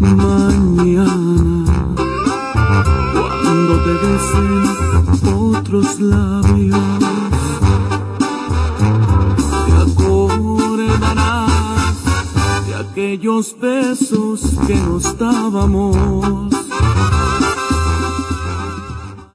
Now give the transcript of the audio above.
Mañana, cuando te besen otros labios, te acordarás de aquellos besos que nos dábamos.